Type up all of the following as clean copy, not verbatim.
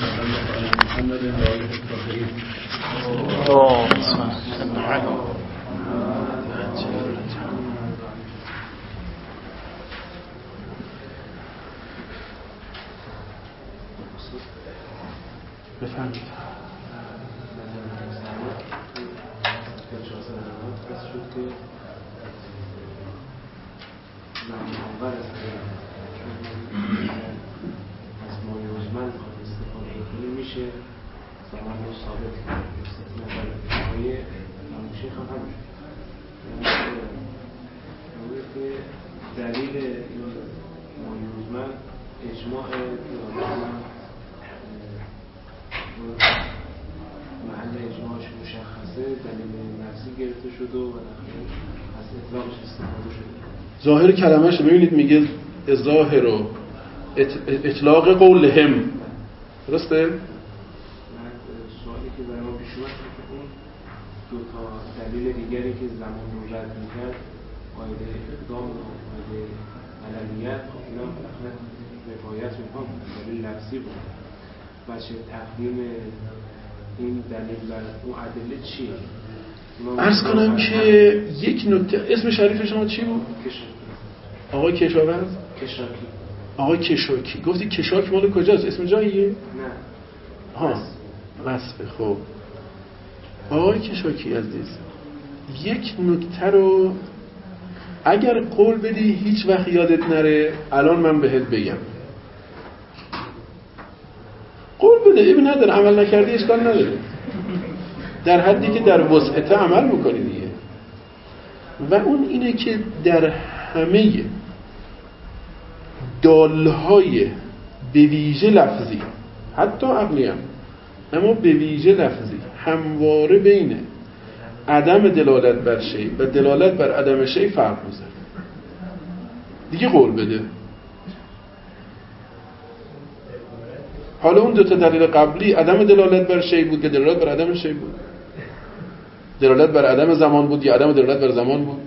محمد و آله الطاهرین. بفرمایید. از مایوزمن استفاده کنی میشه زمان رو ثابت کنید نظر آقای شیخ هم همون که دلیل مایوزمن اجماع محل اجماعش مشخصه دلیل نفسی گرفته شده و از اطلاقش استفاده شده. ظاهر کلمه‌اش ببینید میگه ظاهر و اطلاق قولهم، درسته؟ سوالی که برای ما پیش اومد که اون دو تا دلیل دیگری که زمان رو رد می‌کرد قاعده اقدام و قاعده علمیت اینا بالاخره روایت می‌کنم دلیل لفظی بود. بچه تقدیم این دلیل بر اون ادله چیه؟ عرض کنم که یک نکته، اسم شریف شما چی بود؟ آقای کشاورز؟ کشاکی. آقای کشاکی. گفتی کشاک مال کجاست؟ اسم جاییه؟ نه. ها. وصفه. خب آقای کشاکی عزیز، یک نکته رو اگر قول بدی هیچ وقت یادت نره الان من بهت بگم. قول بده، ایبی نداره، عمل نکردی اشکال نداره، در حدی که در وسعت عمل میکنی دیگه. و اون اینه که در همه دالهای به ویژه لفظی، حتی عقلی هم، اما به ویژه لفظی، همواره بین عدم دلالت بر شی و دلالت بر عدم شی فرق میذاره. دیگه قول بده. حالا اون دو تا دلیل قبلی عدم دلالت بر شی بود که دلالت بر عدم شی بود، دلالت بر عدم زمان بود یا عدم دلالت بر زمان بود؟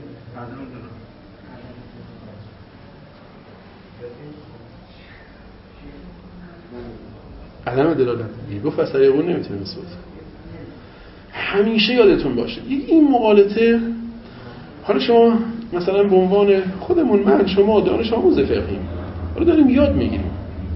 عدم دلالت. گفت از طریق اون نمیتونه مثبت. همیشه یادتون باشه این مقالطه، حالا شما مثلا به عنوان خودمون، من شما دانش آموز فقهیم، حالا داریم یاد میگیریم،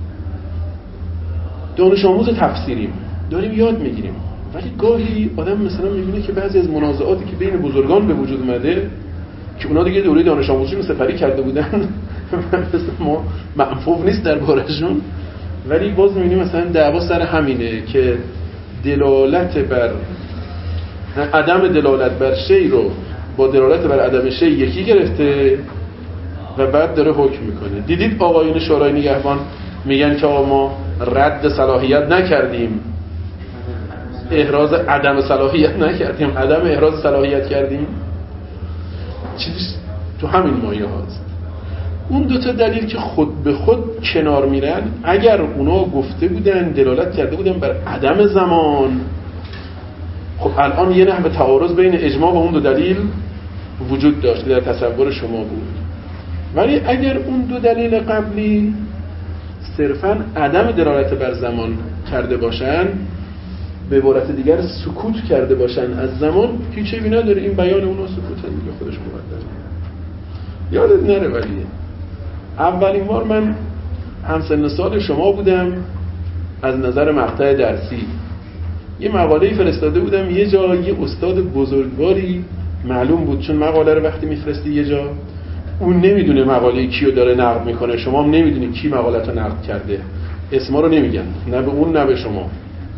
دانش آموز تفسیریم، داریم یاد میگیریم، ولی گاهی آدم مثلا میبینه که بعضی از منازعاتی که بین بزرگان به وجود اومده که اونا دیگه دوره دانش آموزیشون سپری کرده بودن مثلا ما معفوف نیست دربارشون، ولی باز میبینیم مثلا دعوا سر همینه که دلالت بر عدم دلالت بر شی رو با دلالت بر عدم شی یکی گرفته و بعد داره حکم میکنه. دیدید آقایون شورای نگهبان میگن که آقا ما رد صلاحیت نکردیم، احراز عدم صلاحیت نکردیم، عدم احراز صلاحیت کردیم. چیزی تو همین مایه هاست. اون دوتا دلیل که خود به خود کنار میرن، اگر اونا گفته بودن دلالت کرده بودن بر عدم زمان، خب الان یه نحو تعارض بین اجماع و اون دو دلیل وجود داشت در تصور شما بود. ولی اگر اون دو دلیل قبلی صرفاً عدم دلالت بر زمان کرده باشن، به عبارت دیگر سکوت کرده باشن از زمان، هیچ چیزی نداره، این بیان اونا سکوته دیگه، خودش مقدره. یادت نره ولی اولین بار من همسن سال شما بودم، از نظر مقطع درسی یه مقاله فرستاده بودم یه جا، یه استاد بزرگواری معلوم بود، چون مقاله رو وقتی میفرستی یه جا اون نمیدونه مقاله کیو داره نقد میکنه، شما هم نمیدونی کی مقاله‌تو نقد کرده، اسما رو نمیگن، نه به اون نه به شما.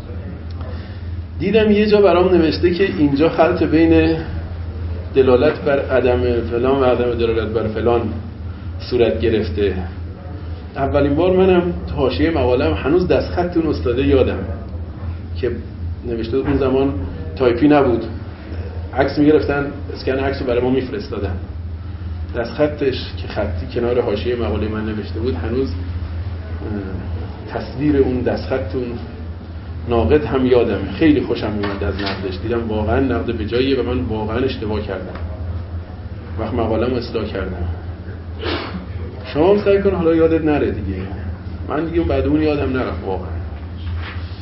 دیدم یه جا برام نوشته که اینجا خلط بین دلالت بر عدم فلان و عدم دلالت بر فلان صورت گرفته. اولین بار منم حاشیه مقاله‌ام هنوز دستخط اون استاده یادم که نوشته اون زمان تایپی نبود، عکس میگرفتن، اسکن عکس رو برای ما میفرستادن، دستخطش که خطی کنار حاشیه مقاله من نوشته بود هنوز تصویر اون دستخط اون ناقد هم یادم. خیلی خوشم اومد از نقدش، دیدم واقعا نقد به جاییه و من واقعا اشتباه کردم وقت مقاله‌مو اصلاح کردم. شما هم سعی کن حالا یادت نره دیگه، من دیگه بعد اون یادم نرفت واقعا.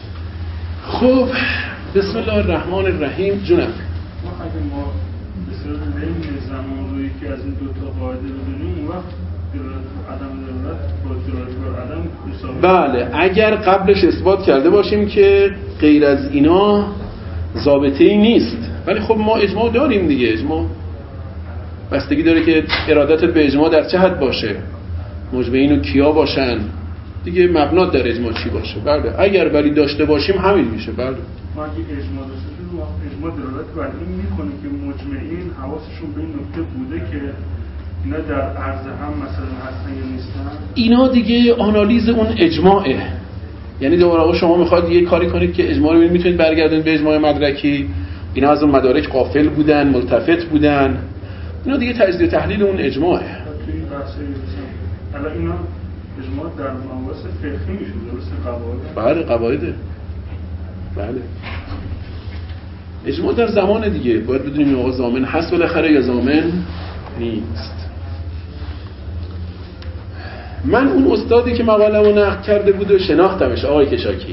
خب بسم الله الرحمن الرحیم. جونم ما اگه ما به صورت بین زمان رو یکی از این دو تا قاعده رو بدونیم، اون وقت عدم ضرورت با ضرورت بر عدم مساوی. بله، اگر قبلش اثبات کرده باشیم که غیر از اینا ضابطه‌ای نیست. ولی خب ما اجماع داریم دیگه. اجماع بستگی داره که ارادتت به اجماع در چه حد باشه، مجمعین و کیا باشن دیگه، مبنات در اجماع چی باشه. بله اگر ولی داشته باشیم همین میشه. بله ما اگه اجماع داشته باشیم، اجماع دلالت بر این میکنه که مجمعین حواسشون به این نکته بوده که اینا در عرض هم مثلا هستن یا نیستن. اینا دیگه آنالیز اون اجماعه. یعنی دوباره آقا شما میخواد یه کاری کنید که اجماع رو میتونید برگردونید به اجماع مدرکی، اینا از اون مدارک غافل بودن، ملتفت بودن. اینا دیگه تجزیه و تحلیل اون اجماعه. توی این بحث حالا اینا اجماع در مباحث فقهی میشه، درسته؟ قواعد. بله قواعده. بله اجماع در زمان دیگه باید بدونیم آقا ضامن هست بالاخره یا ضامن نیست. من اون استادی که مقاله‌مو نقد کرده بود و شناختمش، آقای کشاکی،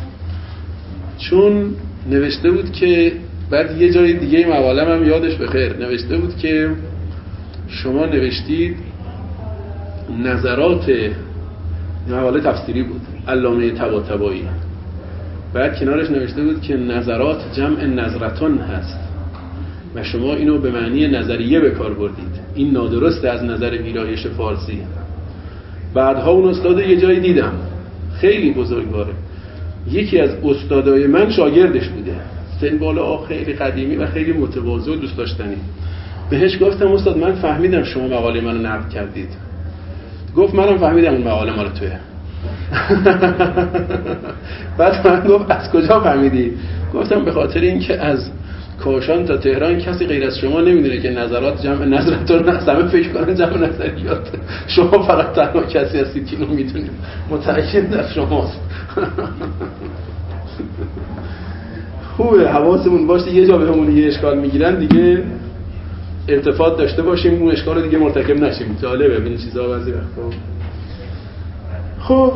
چون نوشته بود که بعد یه جای دیگه مقاله‌م هم یادش بخیر نوشته بود که شما نوشتید نظرات، مقاله تفسیری بود، علامه طباطبایی، بعد کنارش نوشته بود که نظرات جمع نظرتون هست و شما اینو به معنی نظریه به کار بردید، این نادرسته از نظر ویرایش فارسی. بعدها اون استاد یه جایی دیدم خیلی بزرگواره، یکی از استادای من شاگردش بوده، سن بالا، خیلی قدیمی و خیلی متواضع و دوست داشتنی. بهش گفتم استاد من فهمیدم شما مقاله منو نقد کردید. گفت منم فهمیدم اون مقاله مال توئه. بعد من گفت از کجا فهمیدی؟ گفتم به خاطر اینکه از کاشان تا تهران کسی غیر از شما نمیدونه که نظرات جمع نظرتون هست، همه فکر کنن جمع نظریات، شما فقط تنها کسی هستید که اینو میدونید، متأکد در شماست. خوبه حواسمون باشه یه جا بهمون یه اشکال میگیرن دیگه ارتفاع داشته باشیم، اون اشکال دیگه مرتکب نشیم. جالبه این چیزا بعضی وقتا. خب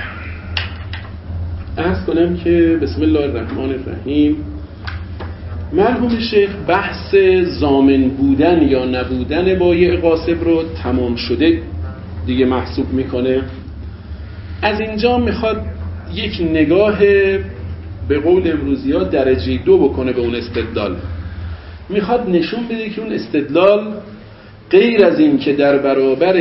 عرض کنم که بسم الله الرحمن الرحیم. مرحوم شیخ بحث ضامن بودن یا نبودن بایع غاصب رو تمام شده دیگه محسوب میکنه. از اینجا میخواد یک نگاه به قول امروزی‌ها درجه 2 بکنه به اون استدلال. میخواد نشون بده که اون استدلال غیر از این که در برابر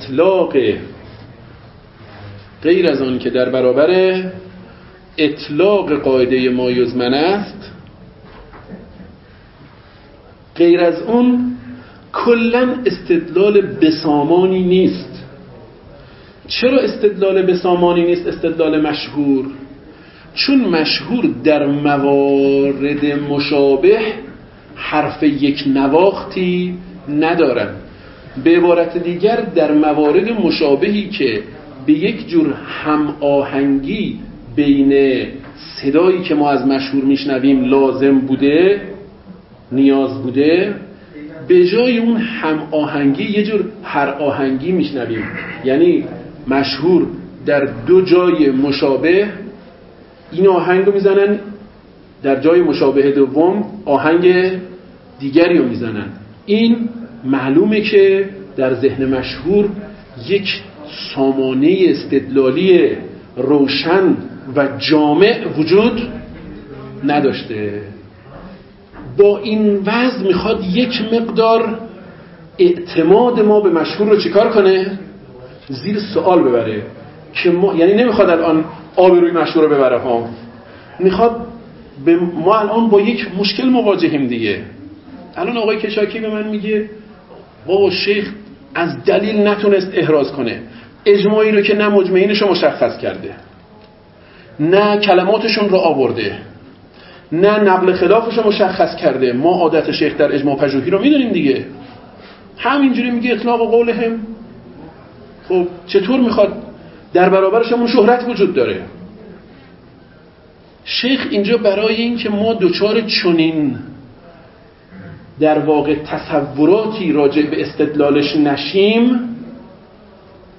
اطلاق قاعده ما یزمن است، غیر از اون کلن استدلال بسامانی نیست. چرا استدلال بسامانی نیست؟ استدلال مشهور، چون مشهور در موارد مشابه حرف یک نواختی ندارن. به عبارت دیگر در موارد مشابهی که به یک جور هم آهنگی بین صدایی که ما از مشهور میشنویم لازم بوده، نیاز بوده، به جای اون هم آهنگی یه جور هر آهنگی میشنویم. یعنی مشهور در دو جای مشابه این آهنگ رو میزنن، در جای مشابه دوم آهنگ دیگری رو میزنن. این معلومه که در ذهن مشهور یک سامانه استدلالی روشن و جامع وجود نداشته. با این وضع میخواد یک مقدار اعتماد ما به مشهور رو چیکار کنه؟ زیر سوال ببره. که ما یعنی نمیخواد الان آبروی مشهور رو ببره ها، میخواد ما الان با یک مشکل مواجهیم دیگه. الان آقای کشاکی به من میگه بابا شیخ از دلیل نتونست احراز کنه، اجماعی رو که نه مجمعینش رو مشخص کرده، نه کلماتشون رو آورده، نه نقل خلافش رو مشخص کرده. ما عادت شیخ در اجماع پژوهی رو میدونیم دیگه، همینجوری میگه اطلاق قولهم. خب چطور میخواد در برابرش همون شهرت وجود داره؟ شیخ اینجا برای این که ما دوچار چنین در واقع تصوراتی راجع به استدلالش نشیم،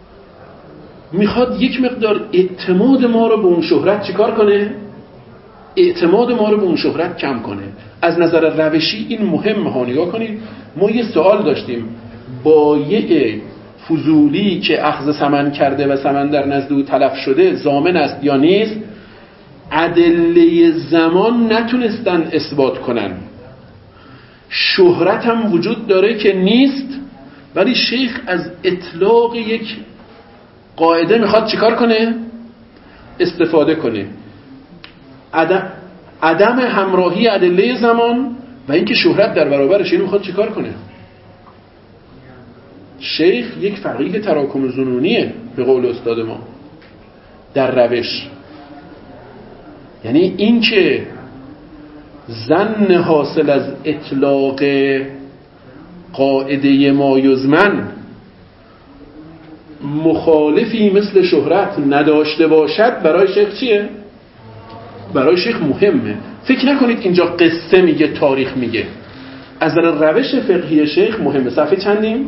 میخواد یک مقدار اعتماد ما رو به اون شهرت چیکار کنه؟ اعتماد ما رو به اون شهرت کم کنه. از نظر روشی این مهمه ها. نگاه کنید ما یه سوال داشتیم با یک فضولی که اخذ ثمن کرده و ثمن در نزد او تلف شده ضامن است یا نیست. ادله زمان نتونستن اثبات کنن. شهرت هم وجود داره که نیست، ولی شیخ از اطلاق یک قاعده میخواد چیکار کنه؟ استفاده کنه. عدم همراهی ادله زمان و اینکه شهرت در برابرش، اینو میخواد چیکار کنه؟ شیخ یک فقیه تراکم ظنونیه به قول استاد ما در روش. یعنی این که ظن حاصل از اطلاق قاعده ما یزمن مخالفی مثل شهرت نداشته باشد، برای شیخ چیه؟ برای شیخ مهمه. فکر نکنید اینجا قصه میگه، تاریخ میگه. از نظر روش فقهی شیخ مهمه. صفحه چندیم؟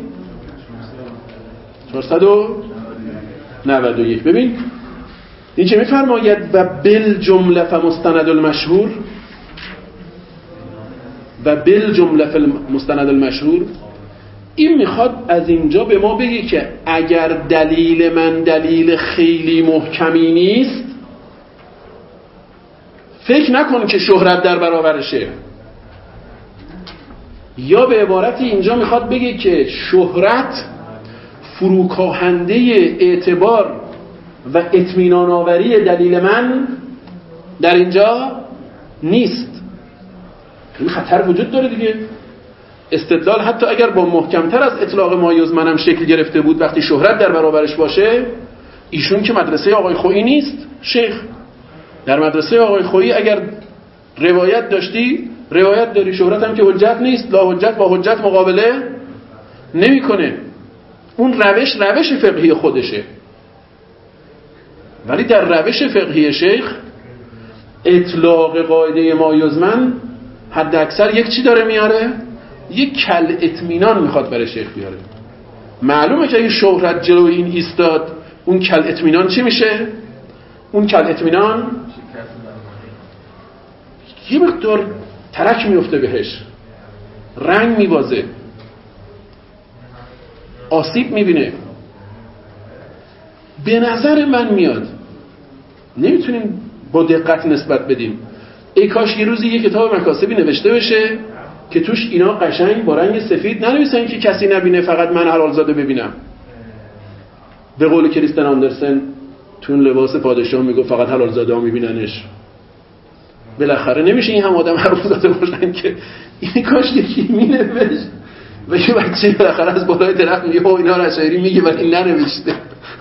491. ببین این چه میفرماید؟ و بالجمله فمستند المشهور، و بالجمله فمستند المشهور. این میخواد از اینجا به ما بگه که اگر دلیل من دلیل خیلی محکمی نیست، فکر نکن که شهرت در برابرشه. یا به عبارتی اینجا میخواد بگه که شهرت فروکاهنده اعتبار و اطمینان آوری دلیل من در اینجا نیست. این خطر وجود داره دیگه. استدلال حتی اگر با محکمتر از اطلاق ما یزمن هم شکل گرفته بود، وقتی شهرت در برابرش باشه، ایشون که مدرسه آقای خویی نیست. شیخ در مدرسه آقای خویی اگر روایت داشتی، روایت داری، شهرت هم که حجت نیست، لا حجت با حجت مقابله نمیکنه. اون روش فقهی خودشه. ولی در روش فقهی شیخ اطلاق قاعده ما یزمن حد اکثر یک چی داره میاره؟ یک کل اطمینان میخواد برای شیخ بیاره. معلومه که اگه شهرت جلوی این ایستاد، اون کل اطمینان چی میشه؟ اون کل اطمینان یه مقدار ترک میفته بهش، رنگ میبازه، آسیب میبینه. به نظر من میاد نمیتونیم با دقت نسبت بدیم. ای کاش یه روزی یه کتاب مکاسبی نوشته بشه که توش اینا قشنگ با رنگ سفید ننویسن که کسی نبینه، فقط من حلالزاده ببینم. به قول کریستن آندرسن تو لباس پادشاه میگه فقط حلالزاده ها میبیننش. بالاخره نمیشه این هم آدم حرامزاده باشن که این کاش یکی مینوشت و یه بچه بالاخره از بالای درخت میگه او اینا رو شاعری میگه ولی این ننوشته.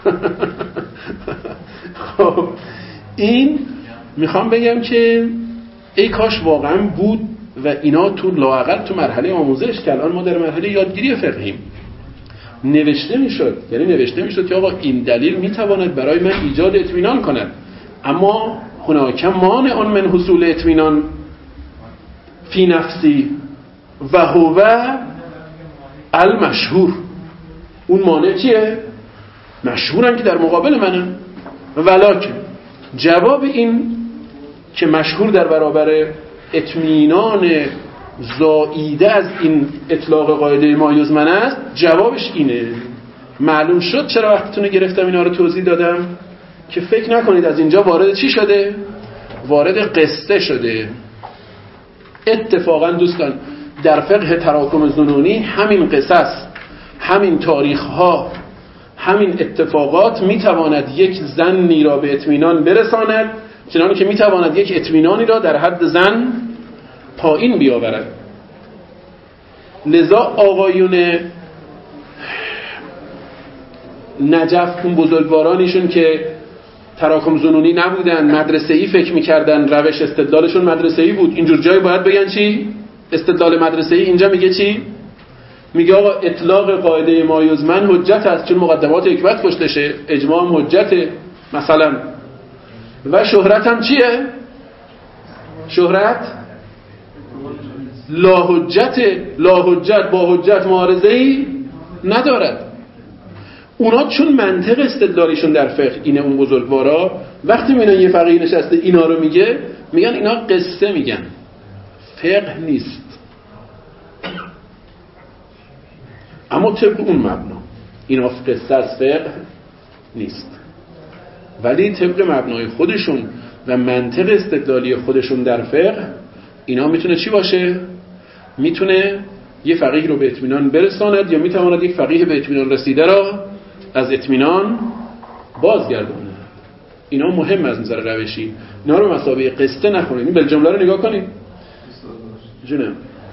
خب این میخوام بگم که ای کاش واقعا بود و اینا تو لااقل تو مرحله آموزش که الان ما در مرحله یادگیری فقهیم نوشته میشد. یعنی نوشته میشد که آقا این دلیل میتواند برای من ایجاد اطمینان کند، اما هناک مانع من حصول اطمینان فی نفسی و هو المشهور. اون مانع چیه؟ مشهورن که در مقابل منه. ولکن جواب این که مشهور در برابر اطمینان زائیده از این اطلاق قاعده ما یزمن است، جوابش اینه. معلوم شد چرا وقتتون گرفتم اینا رو توضیح دادم که فکر نکنید از اینجا وارد چی شده؟ وارد قصه شده. اتفاقا دوستان در فقه تراکم ظنونی همین قصص، همین تاریخ‌ها، همین اتفاقات میتواند یک ظنی را به اطمینان برساند، چنانکه که میتواند یک اطمینانی را در حد ظن پایین بیاورد. لذا آقایون نجف، اون بزرگوارانیشون که تراکم ظنونی نبودن، مدرسه‌ای فکر میکردن، روش استدلالشون مدرسه‌ای بود، اینجور جایی باید بگن چی؟ استدلال مدرسه‌ای. اینجا میگه چی؟ میگه آقا اطلاق قاعده ما یزمن حجت است چون مقدمات حکمت پشتشه، اجماع هم حجته مثلا. و شهرت هم چیه؟ شهرت لا حجت با حجت معارضه‌ای ندارد. اونا چون منطق استدلالیشون در فقه اینه، اون بزرگوارا وقتی میبینن یه فقیه نشسته اینا رو میگه، میگن اینا قصه میگن، فقه نیست. اما طبق اون مبنا اینا قصه از فقه نیست، ولی طبق مبنای خودشون و منطق استدلالی خودشون در فقه اینا میتونه چی باشه؟ میتونه یه فقیه رو به اطمینان برساند یا میتواند یک فقیه به اطمینان رسیده را از اطمینان بازگردونه. اینا مهم از نظر روشی، اینا رو مثابه قصه نخونید. این بالجمله رو نگاه کنید. جونم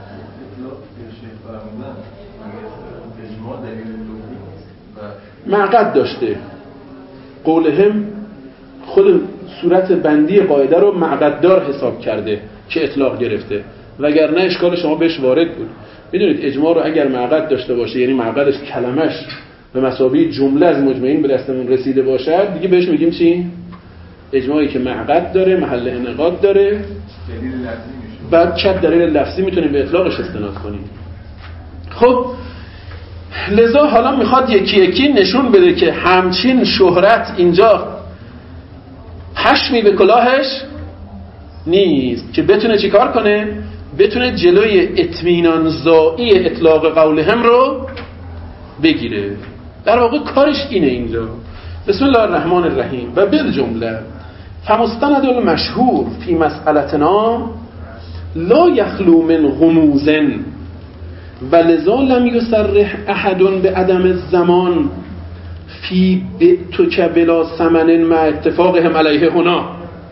معقد داشته، قولهم خود صورت بندی قاعده رو معقددار حساب کرده که اطلاق گرفته، وگرنه اشکال شما بهش وارد بود. میدونید اجماع رو اگر معقد داشته باشه، یعنی معقدش کلمش به مثابه جمله از مجمعین به دستمون رسیده باشد، دیگه بهش میگیم چی؟ اجماعی که معقد داره، محل انعقاد داره، بعد چه دلیل لفظی میتونیم به اطلاقش استناد کنیم. خب لذا حالا میخواد یکی یکی نشون بده که همچین شهرت اینجا پشمی به کلاهش نیست که بتونه چی کار کنه؟ بتونه جلوی اطمینان زایی اطلاق قولهم رو بگیره. در واقع کارش اینه اینجا. بسم الله الرحمن الرحیم. و بالجمله فمستند المشهور فی مسئلتنا لا یخلو من غموز ولذا لم یصرح احد بعدم الزمان فی بعتک بلا ثمن مع اتفاقهم علیه هنا.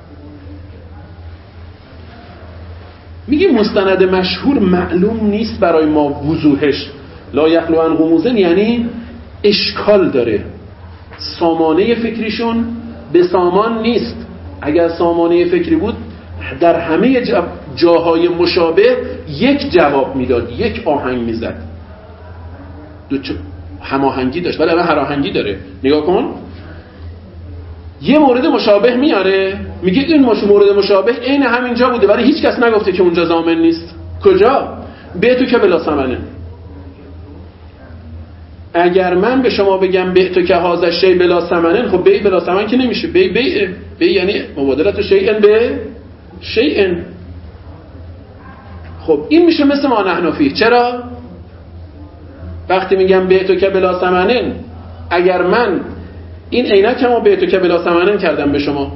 میگه مستند مشهور معلوم نیست برای ما وضوحش. لا یخلو عن غموز یعنی اشکال داره، سامانه فکریشون به سامان نیست. اگر سامانه فکری بود در همه جاهای مشابه یک جواب میداد، یک آهنگ میزد، هماهنگی داشت، ولی الان هر آهنگی داره. نگاه کن، یه مورد مشابه میاره، میگه این مورد مشابه عین همینجا بوده ولی هیچ کس نگفته که اونجا ضامن نیست. کجا؟ بعتو که بلا ثمنه. اگر من به شما بگم بعتو که هذا شیء بلا ثمنه، خب بیع بلا ثمن که نمیشه. بیع یعنی مبادلت شیء به شیء. خب این میشه مثل ما نحن فیه. چرا؟ وقتی میگم بعتو که بلا ثمنه، اگر من این عینکمو بعتو که بلا ثمنه کردم به شما،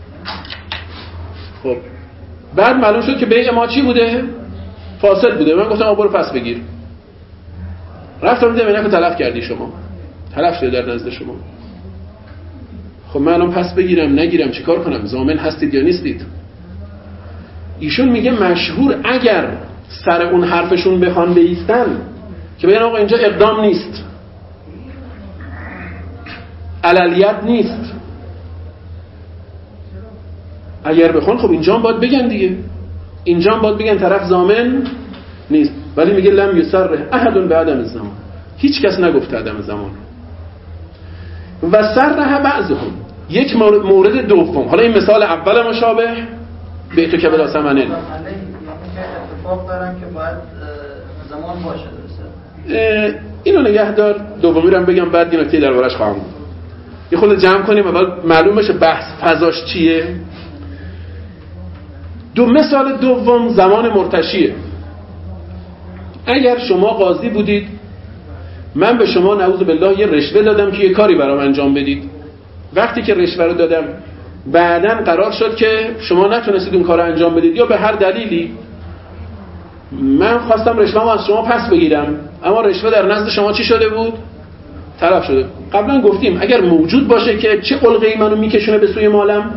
خب بعد معلوم شد که بیع ما چی بوده؟ فاسد بوده. من گفتم برو پس بگیر، رفتم دیدم عینکو تلف کردی شما، تلف شده در نزد شما. خب من الان پس بگیرم نگیرم چیکار کنم؟ ضامن هستید یا نیستید؟ ایشون میگه مشهور اگر سر اون حرفشون بخوان بایستن که بگن آقا اینجا اقدام نیست، عللیت نیست، اگر بخوان خب اینجا هم باید بگن دیگه، اینجا هم باید بگن طرف ضامن نیست. ولی میگه لم یصرح احد بعدم الزمان، هیچ کس نگفته عدم زمان. و صرح بعضهم، یک مورد دوم. حالا این مثال اول مشابه بعتو که بلا ثمنه، یعنی اتفاق دارن که باید زمان باشه. درسته؟ اینو نگه دار، دومی رو هم بگم بعد یه نکته دربارش خواهم گفت. یه خورده جمع کنیم اول معلوم بشه بحث فضاش چیه. مثال دوم زمان مرتشیه. اگر شما قاضی بودید، من به شما نعوذ بالله یه رشوه دادم که یه کاری برام انجام بدید. وقتی که رشوه رو دادم بعداً قرار شد که شما نتونستید اون کار رو انجام بدید یا به هر دلیلی، من خواستم رشوه‌مو از شما پس بگیرم، اما رشوه در نزد شما چی شده بود؟ تلف شده. قبلا گفتیم اگر موجود باشه که چه علقه‌ای منو میکشونه به سوی مالم؟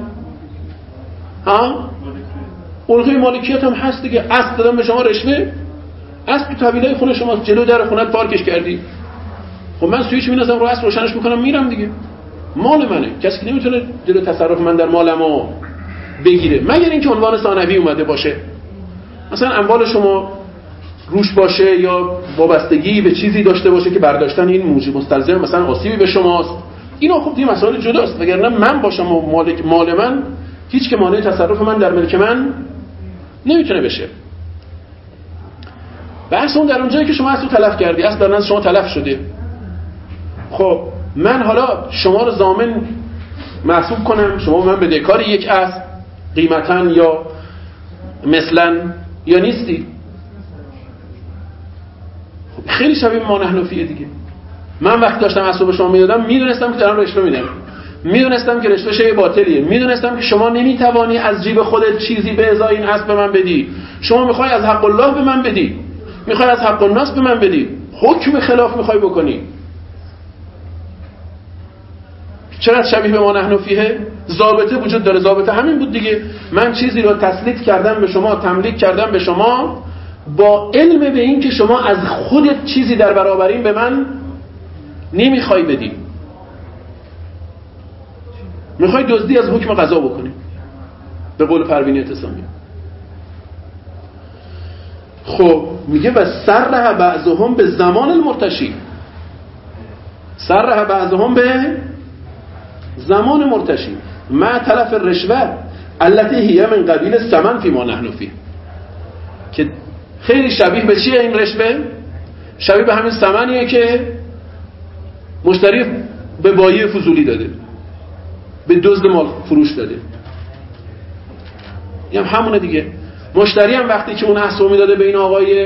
علقه مالکیت هم هست دیگه. اصل دادم به شما رشوه، اصل تو طویله خونه شما، جلو در خونت پارکش کردی. خب من سویچ می‌نازم رو اصل روشنش میکنم میرم دیگه، مال منه، کسی که نمیتونه جلو تصرف من در مالمو بگیره مگر اینکه عنوان ثانوی اومده باشه، مثلا اموال شما روش باشه یا وابستگی به چیزی داشته باشه که برداشتن این موجب مستلزم مثلا آسیبی به شماست. اینا خب دیگه مسائل جداست، وگرنه من باشم و مال من، هیچ که مانع تصرف من در ملک من نمیتونه بشه. بحث اون در اونجایی که شما اصلا تلف کردی، اصلا در نزد شما تلف شده. خب من حالا شما رو ضامن محسوب کنم شما به من بدهکاری یک اسب قیمتاً یا مثلاً یا نیستی. خیلی شبیه ما نحن فیه دیگه. من وقتی داشتم اسب به شما میدادم میدونستم که دارم رشوه میدم، میدونستم که رشوه شیء باطلیه، میدونستم که شما نمیتوانی از جیب خودت چیزی به ازای این اسب به من بدی، شما میخوای از حق الله به من بدی، میخوای از حق الناس به من بدی، حکم خلاف میخوای بکنی. چقدر شبیه به ما نحن فیه. ضابطه وجود داره، ضابطه همین بود دیگه. من چیزی رو تسلیط کردم به شما، تملیک کردم به شما با علم به این که شما از خودت چیزی در برابر این به من نمیخوای بدی، میخوای دزدی از حکم قضا بکنی به قول پروین اعتصامی. خب میگه و سرح بعضهم به زمان المرتشی، سرح بعضهم به زمان مرتشی مع تلف الرشوه التي هي من قبیل ثمن فی ما نحن فیه، که خیلی شبیه به چیه این رشوه؟ شبیه به همین ثمنیه که مشتری به بایع فضولی داده، به دزد مال فروش داده. یعنی همونه دیگه. مشتری هم وقتی که اون اسبو میداده به این آقای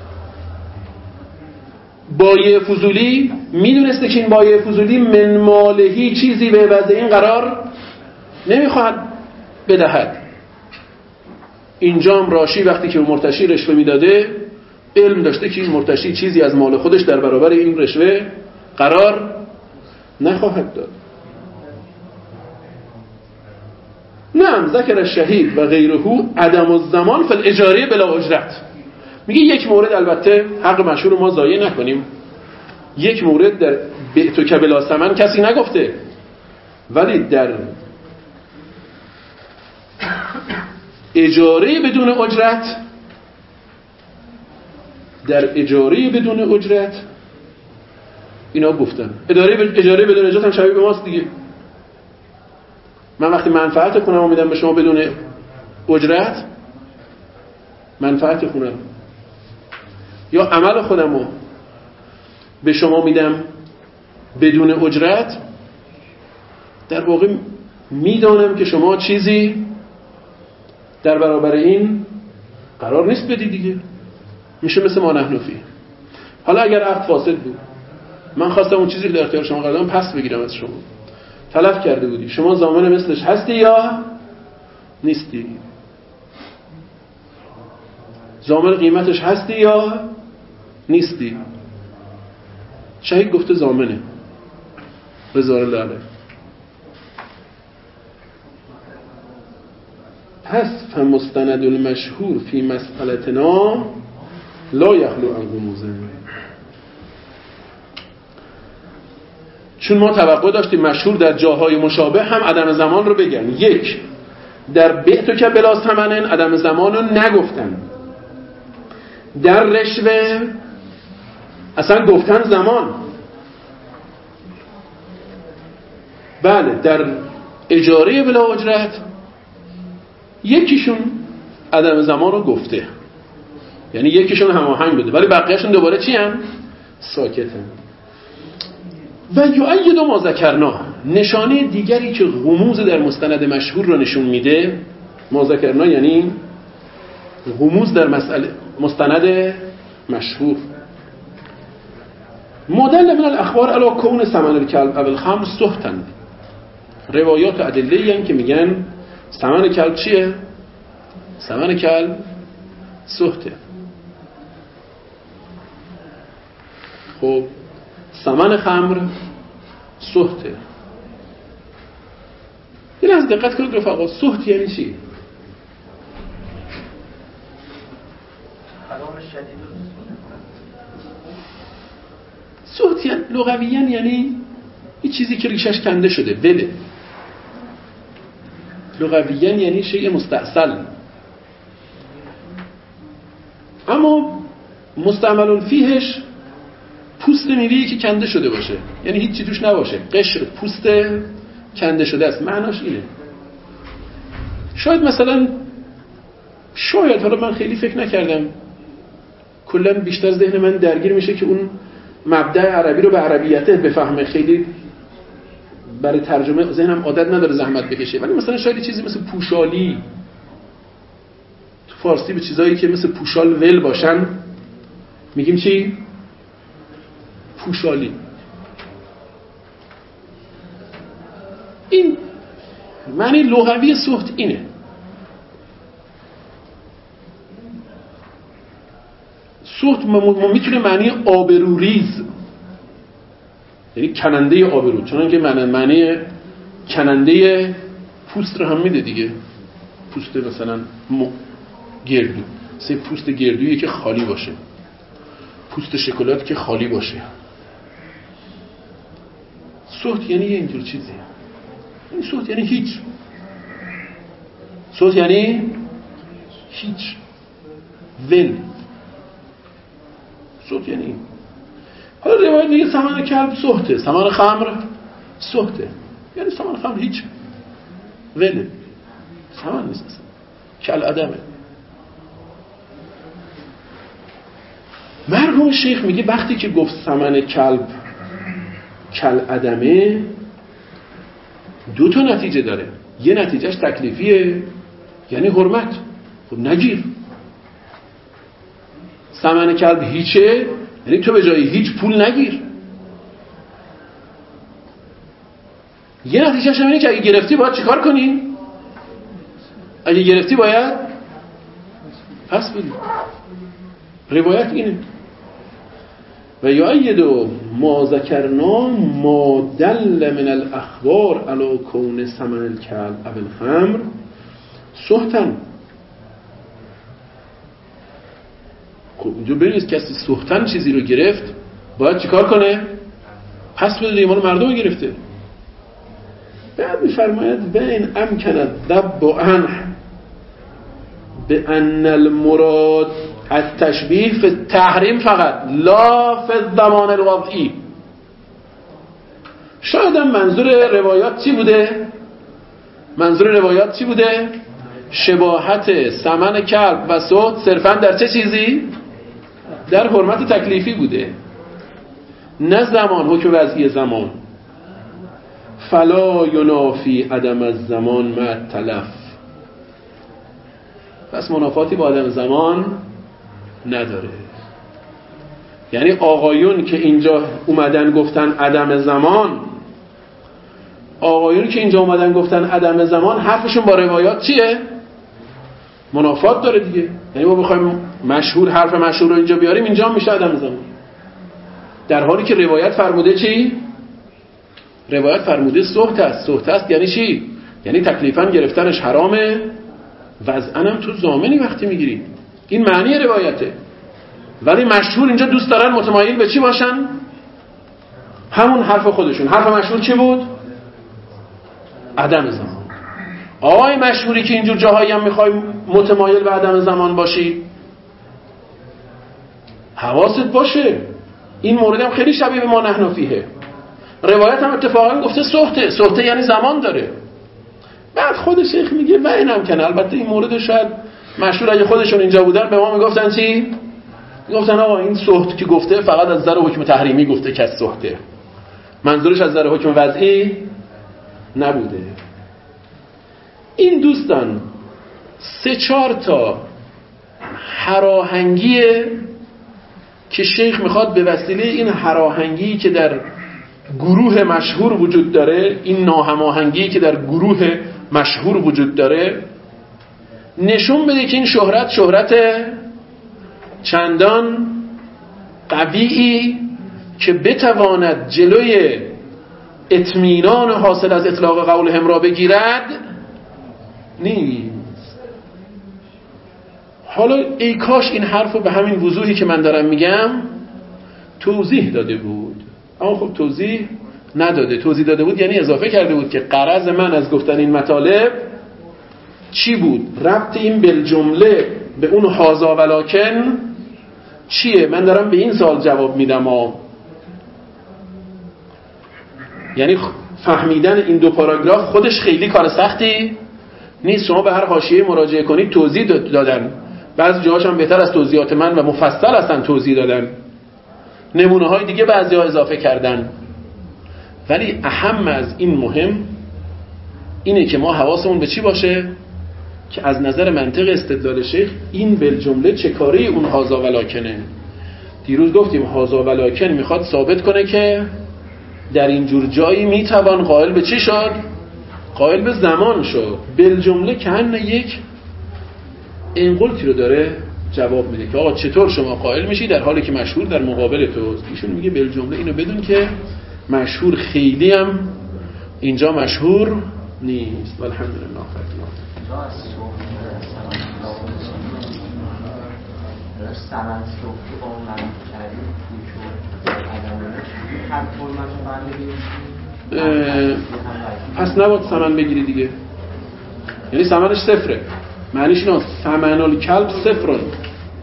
بایع فضولی میدونسته که این بایع فضولی من مالهی چیزی به عوض این قرار نمیخواهد بدهد. اینجا هم راشی وقتی که مرتشی رشوه میداده علم داشته که این مرتشی چیزی از مال خودش در برابر این رشوه قرار نخواهد داد. نعم ذکر الشهید و غیره عدم الزمان فی الاجاره بلا اجرت. میگه یک مورد، البته حق مشهور ما ضایع نکنیم، یک مورد در بعتک بلا ثمن کسی نگفته، ولی در اجاره بدون اجرت، در اجاره بدون اجرت اینا گفتن. اجاره بدون اجرت هم شبیه به ماست دیگه. من وقتی منفعت خونم رو میدم به شما بدون اجرت، منفعت خونم یا عمل خودم رو به شما میدم بدون اجرت، در واقع میدانم که شما چیزی در برابر این قرار نیست بدی دیگه. میشه مثل ما نحن فیه. حالا اگر عقد فاسد بود، من خواستم اون چیزی که در اختیار شما قرار دادم پس بگیرم از شما، تلف کرده بودی، شما ضامن مثلش هستی یا نیستی؟ ضامن قیمتش هستی یا نیستی؟ شهید گفته ضامنه، رضوان الله علیه. پس فمستند المشهور فی مسئلتنا لا یخلو عن رموزه. چون ما توقع داشتیم مشهور در جاهای مشابه هم عدم زمان رو بگن. یک، در بعتک بلا ثمن عدم زمان رو نگفتن، در رشوه اصلا گفتن زمان. بله، در اجاره بلا اجرت یکیشون عدم زمان رو گفته، یعنی یکیشون هماهنگ بده، ولی بقیه‌شون دوباره چی هم؟ ساکتن. و یؤید ما ذکرنا، نشانه دیگری که غموز در مستند مشهور رو نشون میده، ما ذکرنا یعنی غموز در مستند مشهور. مدل من الاخبار علی کون ثمن الکلب او الخمر سهتن، روایات ادله هستند که میگن ثمن کلب چیه؟ ثمن کلب سهته. خب ثمن خمر سهته. این از دقت کنید رفقا، سهت یعنی چی؟ سهت یعنی لغویاً یعنی این چیزی که ریشش کنده شده، وله. لغویاً یعنی شیء مستأصل. اما مستعمل فیهش پوست میوه‌ای که کنده شده باشه، یعنی هیچ چی توش نباشه، قشر پوست کنده شده است. معناش اینه. شاید مثلا، شاید، حالا من خیلی فکر نکردم، کلا بیشتر ذهن من درگیر میشه که اون مبدأ عربی رو به عربیته بفهمه، خیلی برای ترجمه ذهنم عادت نداره زحمت بکشه، ولی مثلا شاید چیزی مثل پوشالی تو فارسی به چیزایی که مثل پوشال ول باشن میگیم چی؟ پوشالی. این معنی لغوی سهت اینه. سهت میتونه معنی آبروریز، یعنی کننده آبرو، چون که معنی کننده پوست رو هم میده دیگه. پوست مثلا گردو، مثل پوست گردویی که خالی باشه، پوست شکلات که خالی باشه. سهت یعنی اینجور چیزی. این سهت یعنی هیچ. سهت یعنی هیچ، ول. سهت یعنی این. حالا روایت میگه ثمن کلب سهته، ثمن خمر سهته، یعنی ثمن خمر هیچ، وله، ثمن نیست اصلا، کل عدمه. مرحوم شیخ میگه وقتی که گفت ثمن کلب کل عدمه، دو تا نتیجه داره. یه نتیجهش تکلیفیه، یعنی حرمت، خب نگیر. ثمن کلب هیچه، یعنی تو به جای هیچ پول نگیر. یه نتیجهش اینه که اگه گرفتی باید چیکار کنی؟ اگه گرفتی باید پس بدی. روایت اینه. و یعید ما ذکرنا ما دل من الاخبار علی کون ثمن الکلب او الخمر سهتن. خب اینجا بریز کسی سهتن چیزی رو گرفت باید چیکار کنه؟ پس بده. مال مردم گرفته. بعد میفرماید بین امکن الذب عنه بان المراد التشبیه فی التحریم فقط لا فی الضمان الوضعی. شاید منظور روایات چی بوده؟ منظور روایات چی بوده؟ شباهت ثمن کلب و سهت صرفا در چه چیزی؟ در حرمت تکلیفی بوده، نه زمان، حکم وضعی زمان. فلا ینافی عدم الزمان مع التلف. پس منافاتی با عدم زمان نداره. یعنی آقایون که اینجا اومدن گفتن عدم زمان، آقایون که اینجا اومدن گفتن عدم زمان، حرفشون با روایات چیه؟ منافات داره دیگه. یعنی ما بخوایم مشهور حرف مشهور رو اینجا بیاریم، اینجا میشه عدم زمان، در حالی که روایت فرموده چی؟ روایت فرموده سهت است. سهت است یعنی چی؟ یعنی تکلیفاً گرفتنش حرامه، وضعاً هم تو ضامنی وقتی میگیری. این معنی روایته. ولی مشهور اینجا دوست دارن متمایل به چی باشن؟ همون حرف خودشون. حرف مشهور چی بود؟ عدم زمان. آقای مشهوری که اینجور جاهایی هم میخوای متمایل به عدم زمان باشی، حواست باشه این مورد هم خیلی شبیه به ما نحن فیه. روایت هم اتفاقا گفته سهته. سهته یعنی زمان داره. بعد خود شیخ میگه و اینم کنه. البته این مورد شاید مشهور اگه خودشون اینجا بودن به ما میگفتن چی؟ میگفتن آقا این سهت که گفته فقط از نظر حکم تحریمی گفته که سهته، منظورش از نظر حکم وضعی نبوده. این دوستان 3-4 تا هراهنگیه که شیخ میخواد به وسیله این هراهنگی که در گروه مشهور وجود داره، این ناهماهنگی که در گروه مشهور وجود داره، نشون بده که این شهرت چندان قویی که بتواند جلوی اطمینان حاصل از اطلاق قولهم را بگیرد نیست. حالا ای کاش این حرف رو به همین وضوحی که من دارم میگم توضیح داده بود، اما خب توضیح نداده. توضیح داده بود یعنی اضافه کرده بود که غرض من از گفتن این مطالب چی بود، ربط این بالجمله به اون هازا ولکن چیه. من دارم به این سوال جواب میدم یعنی فهمیدن این دو پاراگراف خودش خیلی کار سختی نیست. شما به هر حاشیه مراجعه کنید توضیح دادن، بعضی جاهاش هم بهتر از توضیحات من و مفصل هستن توضیح دادن، نمونه های دیگه بعضی ها اضافه کردن. ولی اهم از این مهم اینه که ما حواسمون به چی باشه که از نظر منطق استدلال شیخ این بالجمله چه کاری اون هازا ولکنه. دیروز گفتیم هازا ولکن میخواد ثابت کنه که در این جور جایی میتوان قائل به چی شد؟ قائل به زمان شد. بالجمله که هن یک انقلتی رو داره جواب میده که آقا چطور شما قائل میشی در حالی که مشهور در مقابل توست. ایشون میگه بالجمله اینو بدون که مشهور خیلی هم اینجا مشهور نیست. والحمدلله. سمن صوفی با اون من کردیم پس نباید سمن بگیری دیگه، یعنی سمنش صفره. معنیش اینه ثمن الکلب صفرون. خمس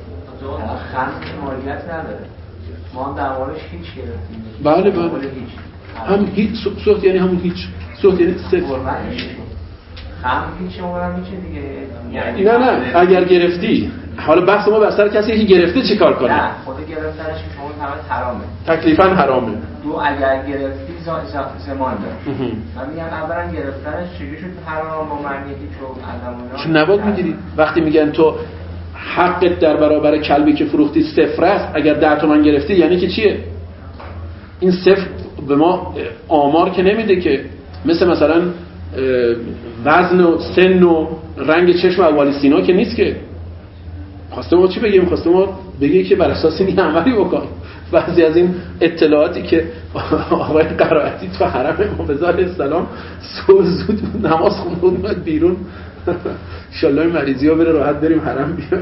مالیت نداره، ما در موردش هیچ گرفتیم. بله هم هیچ سخت یعنی همون هیچ، سخت یعنی صفر. خم هیچ اونم هیچ دیگه. نه اگر گرفتی، حالا بحث ما بسر کسی که گرفته چی کار کنه؟ نه خود گرفتنش شما تمام حرامه، تکلیفاً حرامه. دو اگر گرفتی زمان داره. من میگم اولا گرفتنش چجوری شد حرام با معنی که چون نباید میگیری. وقتی میگن تو حقت در برابر کلبی که فروختی صفر است، اگر 10 تومن گرفتی یعنی که چیه؟ این صفر به ما آمار که نمیده که، مثلا وزن و سن و رنگ چشم اول سینا که نیست که. خواسته ما چی بگیم؟ خواسته ما بگیم که بر اساس این عملی بکن. بعضی از این اطلاعاتی که آقای قرائتی تو حرم امام رضا علیه السلام صبح زود نماز خونده بود بیرون، انشالله این مریضی ها بره راحت بریم حرم بیایم.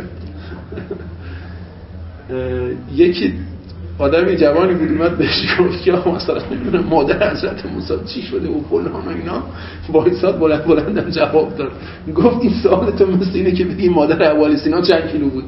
یکی آدمی جوانی بود اومد بهش گفت که مثلا نمیدونم مادر حضرت موسی چی شده و فلان اینا، وایساد بلندم جواب داد. گفت این سوال تو مثل اینه که بگی مادر اول سینا چند کیلو بود.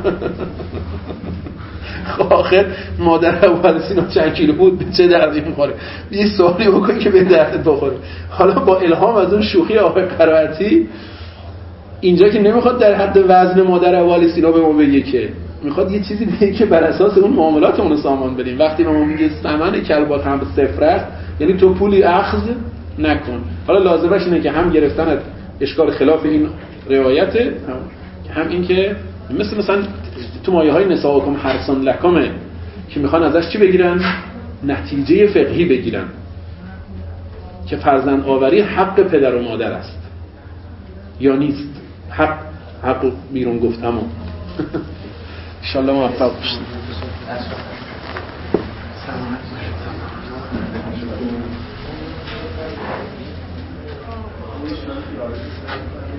آخر مادر اول سینا چند کیلو بود به چه دردی میخوره؟ یه سوالی بکن که به دردت بخوره. حالا با الهام از اون شوخی آقای قرائتی اینجا که نمیخواد در حد وزن مادر اول سینا به ما بگه، که میخواد یه چیزی بگه که بر اساس اون معاملاتمون سامان بدیم. وقتی ما میگه ثمن کلبات هم صفر است، یعنی تو پولی اخذ نکن. حالا لازمش اینه که هم گرفتنت اشکال خلاف این روایته، هم این که مثلا تو مایه های نساءکم حرثن لکم که میخوان ازش چی بگیرن؟ نتیجه فقهی بگیرن که فرزند آوری حق پدر و مادر است یا نیست. حق بیرون گفتمون. انشالله موفق باشید.